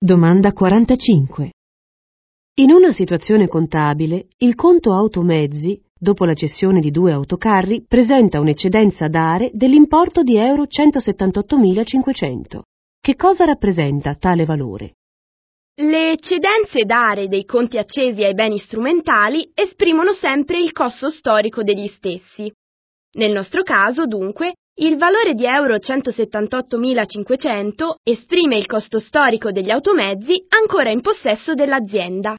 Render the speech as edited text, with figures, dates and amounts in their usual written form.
Domanda 45. In una situazione contabile, il conto automezzi, dopo la cessione di 2 autocarri, presenta un'eccedenza dare dell'importo di euro 178.500. Che cosa rappresenta tale valore? Le eccedenze dare dei conti accesi ai beni strumentali esprimono sempre il costo storico degli stessi. Nel nostro caso, dunque, il valore di euro 178.500 esprime il costo storico degli automezzi ancora in possesso dell'azienda.